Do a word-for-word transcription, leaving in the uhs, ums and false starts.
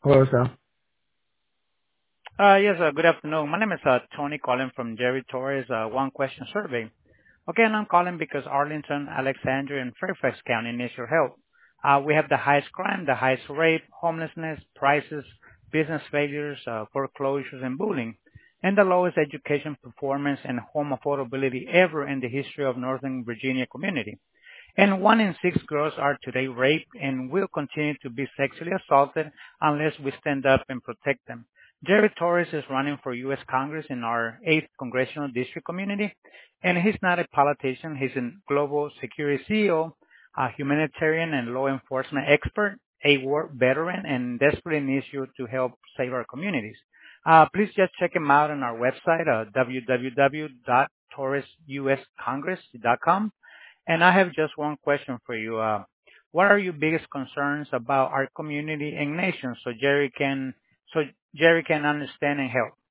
Hello, Sal. Uh Yes, uh good afternoon. My name is uh Tony calling from Jerry Torres uh One Question Survey. Okay, and I'm calling because Arlington, Alexandria, and Fairfax County needs your help. Uh We have the highest crime, the highest rape, homelessness, prices, business failures, uh foreclosures, and bullying, and the lowest education performance and home affordability ever in the history of Northern Virginia community. And one in six girls are today raped and will continue to be sexually assaulted unless we stand up and protect them. Jerry Torres is running for U S. Congress in our eighth Congressional District community, and he's not a politician. He's a global security C E O, a humanitarian and law enforcement expert, a war veteran, and desperately needs you to help save our communities. Uh, please just check him out on our website, uh, w w w dot torres u s congress dot com. And I have just one question for you. Uh, what are your biggest concerns about our community and nation so Jerry can so Jerry can understand and help?